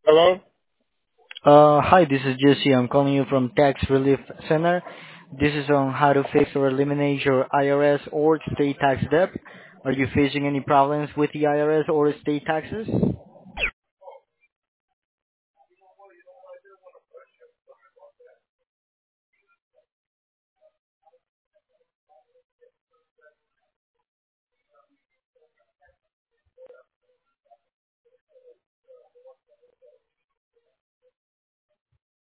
Hello? Hi, this is Jesse. I'm calling you from Tax Relief Center. This is on how to fix or eliminate your IRS or state tax debt. Are you facing any problems with the IRS or state taxes?